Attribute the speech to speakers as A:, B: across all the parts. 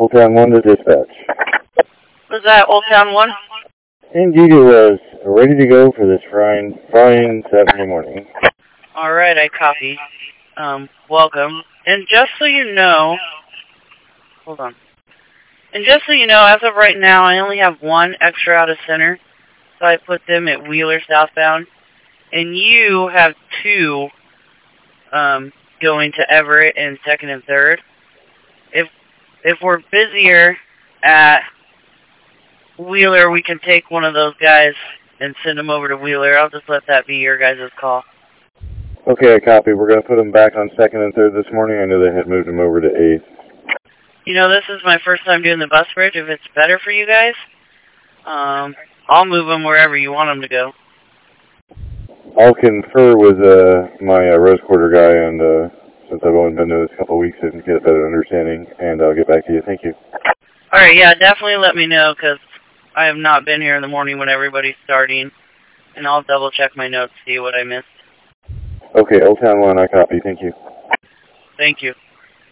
A: Old Town 1 to dispatch.
B: Was that Old Town 1?
A: Indeed it was. Ready to go for this frying Saturday morning.
B: Alright, I copy. Welcome. And just so you know... Hold on. And just so you know, as of right now, I only have one extra out of center. So I put them at Wheeler southbound. And you have two going to Everett in 2nd and 3rd. If we're busier at Wheeler, we can take one of those guys and send them over to Wheeler. I'll just let that be your guys' call.
A: Okay, I copy. We're going to put them back on 2nd and 3rd this morning. I know they had moved them over to 8th.
B: You know, this is my first time doing the bus bridge. If it's better for you guys, I'll move them wherever you want them to go.
A: I'll confer with my Rose Quarter guy, and since I've only been doing this a couple of weeks, I can get a better understanding, and I'll get back to you. Thank you.
B: Alright, yeah, definitely let me know, because I have not been here in the morning when everybody's starting, and I'll double-check my notes, see what I missed.
A: Okay, Old Town 1, I copy. Thank you.
B: Thank you.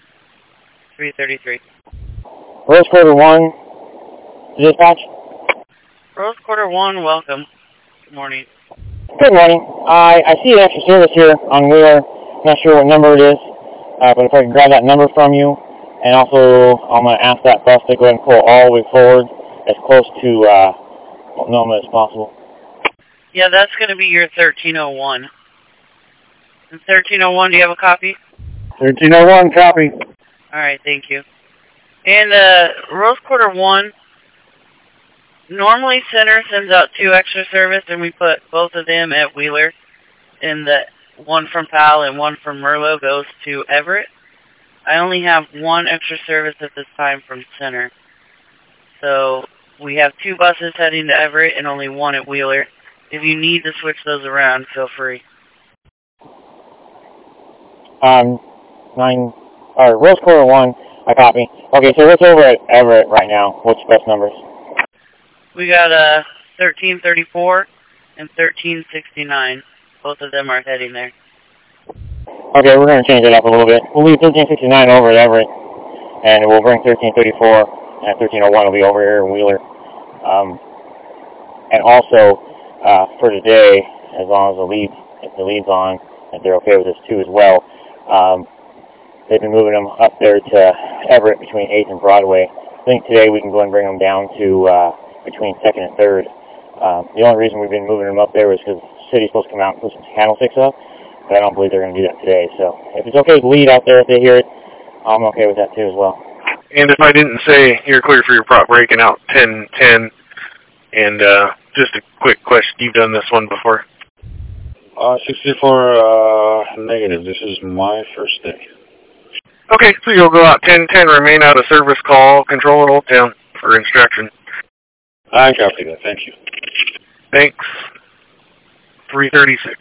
B: 333.
C: Rose Quarter 1, dispatch.
B: Rose Quarter 1, welcome. Good morning.
C: Good morning. I see an extra service here on Wheeler. Not sure what number it is, but if I can grab that number from you, and also I'm going to ask that bus to go ahead and pull all the way forward as close to Multnomah as possible.
B: Yeah, that's going to be your 1301. And 1301, do you have a copy?
A: 1301, copy.
B: Alright, thank you. And Rose Quarter 1, normally Center sends out 2 extra service, and we put both of them at Wheeler. And the one from Powell and one from Merlot goes to Everett. I only have 1 extra service at this time from Center. So we have 2 buses heading to Everett and only 1 at Wheeler. If you need to switch those around, feel free.
C: Rose Quarter 1, I copy. Okay, so what's over at Everett right now? What's bus numbers?
B: We got 1334 and 1369. Both of them are heading there.
C: Okay, we're going to change it up a little bit. We'll leave 1369 over at Everett, and we'll bring 1334, and 1301 will be over here in Wheeler. And also, for today, as long as the lead's on, if they're okay with this too as well, they've been moving them up there to Everett between 8th and Broadway. I think today we can go and bring them down to between 2nd and 3rd. The only reason we've been moving them up there was because the city's supposed to come out and put some candlesticks up, but I don't believe they're going to do that today. So if it's okay with the lead out there, if they hear it, I'm okay with that too as well.
D: And if I didn't say you're clear for your prop breaking out 10-10, and just a quick question, you've done this one before?
E: 64 negative. This is my first day.
D: Okay, so you'll go out 10-10, remain out of service, call control at Old Town for instruction.
E: I copy that. Thank you.
D: Thanks. 336.